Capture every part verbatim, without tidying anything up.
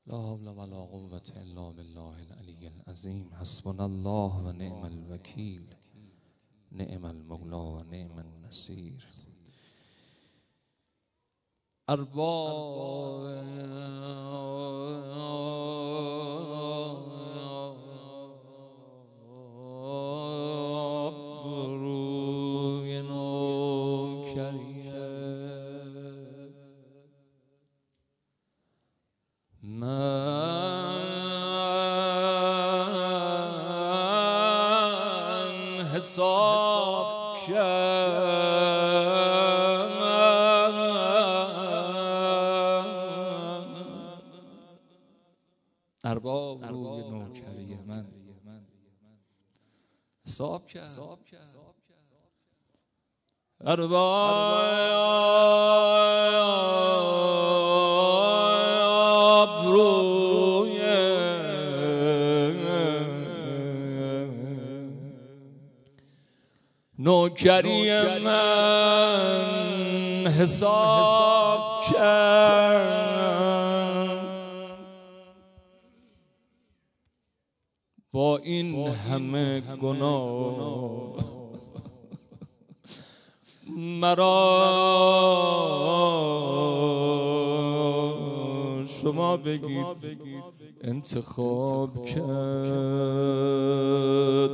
لا حول ولا قوة الا بالله العلی العظیم. حسبنا الله و نعم الوکیل، نعم المولا و نعم النصیر. ارباب روی نوکریه من حساب کرد، ارباب روی نوکری من حساب کرد. ارباب روی نوکری من حساب کرد. با این همه گناه مرا شما بگید انتخاب کرد.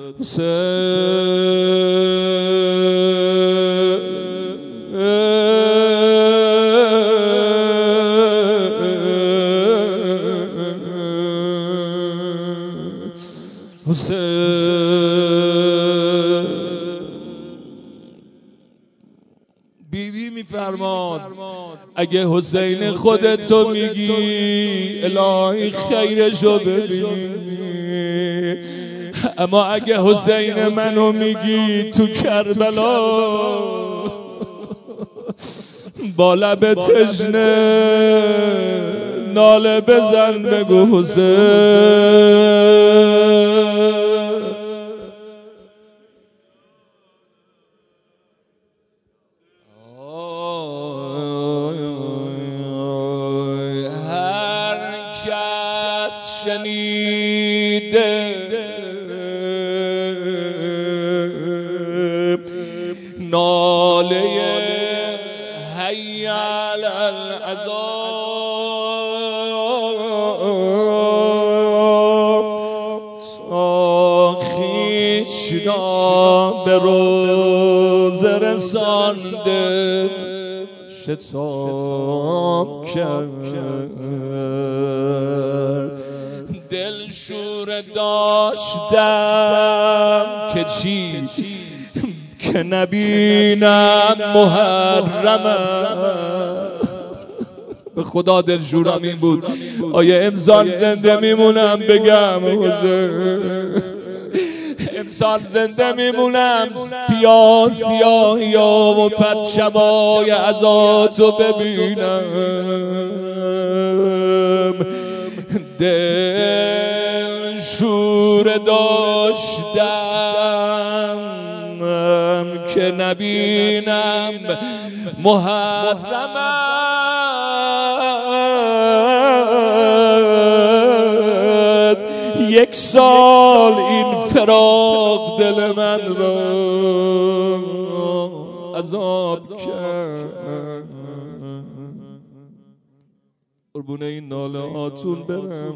بیبی میفرماد اگه حسین خودتو میگی الهی خیرشو ببینی، اما اگه حسین منو میگی تو کربلا با لب تشنه ناله بزن بگو حسین. شنیده ناله حی علی العذاب، تا خویش را به روزه رسانده شتاب کرد. دل شور داشتم که چی که نبینم محرمم. به خدا دل شورم این بود آیا امسال زنده میمونم بگم حسین، امسال زنده میمونم پیا سیاهی و پرچمای عزاتو ببینم. دل شور داشتم که نبینم محرمت. یک سال این فراق دل من را عذاب کرد. قربون این ناله هاتون برم.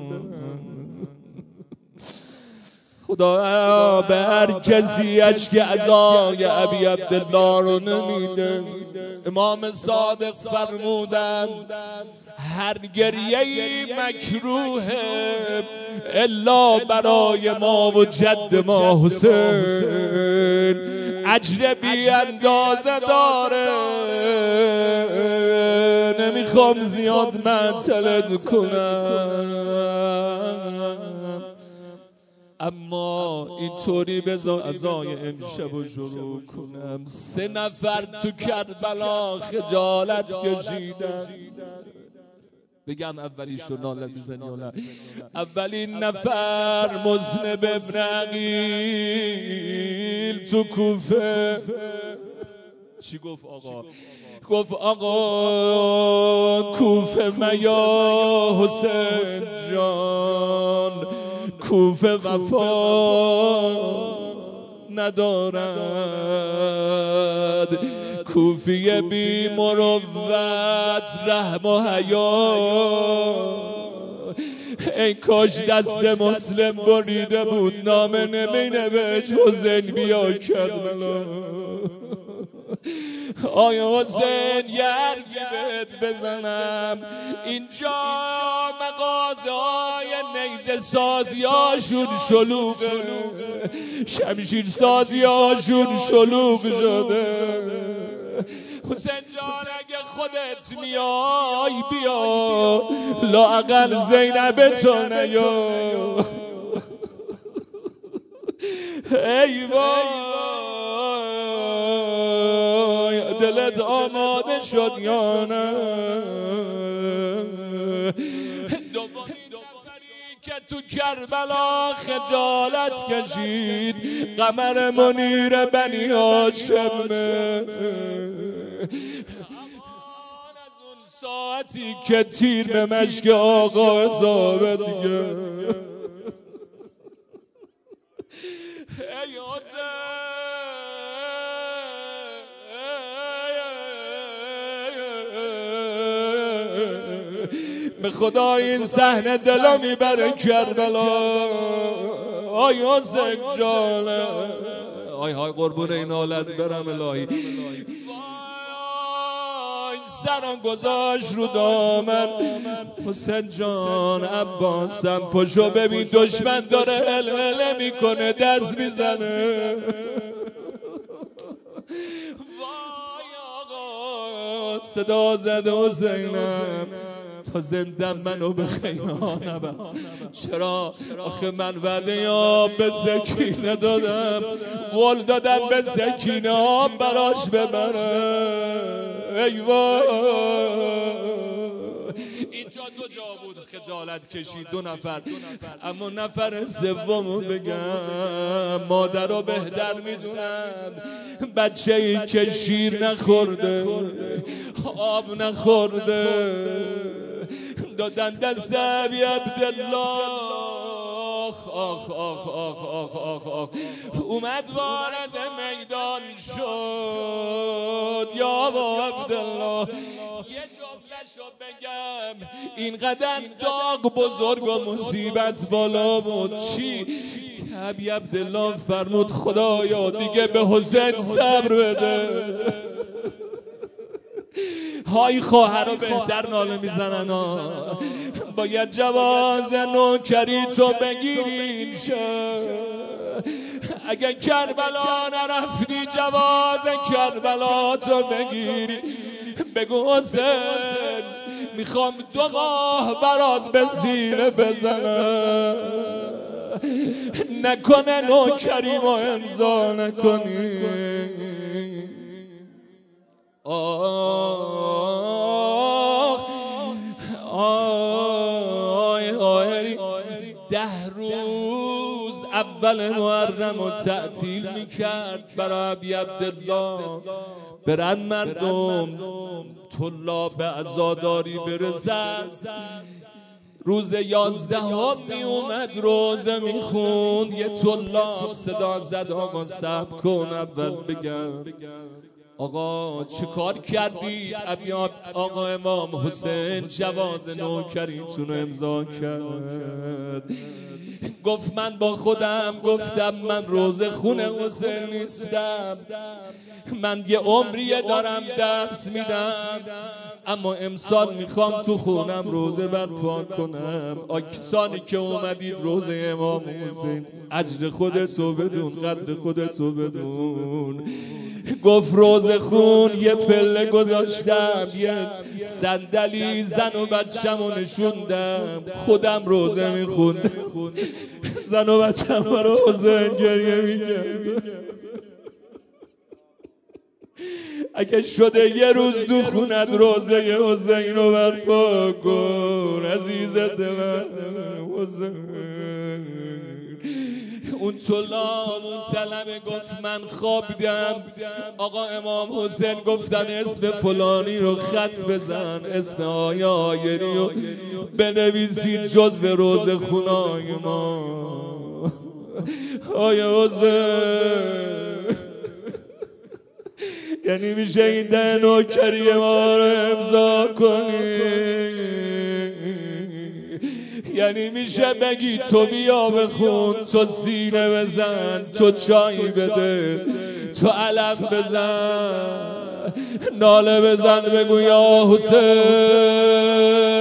خدا به هر کسی اشک عزای ابی عبدالله رو نمیده. امام صادق فرمودند هر گریه‌ای مکروهه الا برای ما و جد ما حسین، اجر بی اندازه داره. نمیخوام زیاد معطلت کنم، اما اینطوری بذار عزای امشب رو شروع کنم. سه نفر تو کربلا خجالت کشیدن. بگم اولیشو نالت بزنی یا نه؟ اولین نفر مذنب ابن عقیل تو کوفه. چی گفت آقا؟ گفت آقا کوفه میا حسین جان، کوفه وفا ندارد، کوفی بی مروت رحم و حیا. ای کاش دست مسلم بریده بود نامه نمی نوشت حسین بیا کربلا. آیا حسین یه حرفی بهت بزنم، اینجا مغازه های نیزه سازی هاشون شلوغه، شمشیر سازی هاشون شلوغ شده. حسین جان اگه خودت میای بیا، لااقل زینب تو نیا. ای وای دلت آماده شد یا نه؟ دومین نفری که تو کربلا خجالت کشید قمر منیر بنی هاشمه. از اون ساعتی که تیر به مشک آقا ثابت گرفت. ای حسین به خدا این صحنه دلا میبره کربلا. آی حسین جانه، آی های قربون این حالت برم الهی. سران گذاشت رو دامن. حسین جان عباسم پشو ببین دشمن داره هلهله میکنه دست میزنه. وای آقا صدا زد حسینم تا زنده منو به خینا نبر. چرا؟ آخه من وعده یا به سکینه دادم، قول دادم به سکینه ها براش ببرم. ای وای اینجا دو جا بود خجالت کشید دو نفر، اما نفر سومو بگم مادرها بهتر میدونن. بچه ای که شیر نخورده آب نخورده دادن دست ابی عبدالله. آخ آخ آخ آخ آخ آخ آخ اومد وارد میدان شد. یا ابا عبدالله یه جمله‌شو بگم، اینقدر داغ بزرگ و مصیبت بالا بود. چی؟ که ابی عبدالله فرمود خدایا دیگه به حسین صبر بده. های خواهر رو بهتر ناله میزنن ها. باید جواز نوکری تو بگیری اگه کربلا نرفتی جواز کربلا تو بگیری. بگو حسین میخوام دو ماه برات به سینه بزنم، نکنه نوکری ما امضا نکنی. آه آه آه ده روز اول محرم رو تعطیل میکرد برای ابی عبدالله. برن مردم طلاب عزاداری برسن. روز یازدهم می اومد روزه میخوند. یه طلاب صدا زد آقا صبر کن اول بگم. آقا چه کار کردی؟ ابی آقا امام حسین جواز نوکریتون رو امضا کرد. گفت من با خودم گفتم من روزه خونه حسین نیستم، من یه عمریه دارم درس میدم، اما امسال میخوام تو خونم روزه برپا کنم. آکسانی که اومدید روزه امام حسین اجر خودتو بدون، قدر خودتو بدون. گفت روزه خون یه پله گذاشتم، یه صندلی زن و بچه‌مو نشوندم، خودم روزه میخوندم. زن و بچه‌م برای حسین گریه میکرد. اگه شده یه روز دو خونت روزه حسین رو برپا کن عزیز دلم حسین. اون طلاب اون طلبه گفت من خوابیدم، آقا امام حسین گفتن اسم فلانی رو خط بزن، اسم آیه آیری رو بنویسید جز روز خونای ما. آیه حسین یعنی میشه این ده نوکری ما رو امضا کنی؟ یعنی میشه بگی تو بیا بخون، تو سینه بزن، تو چای بده، تو علم بزن، ناله بزن، بگو یا حسین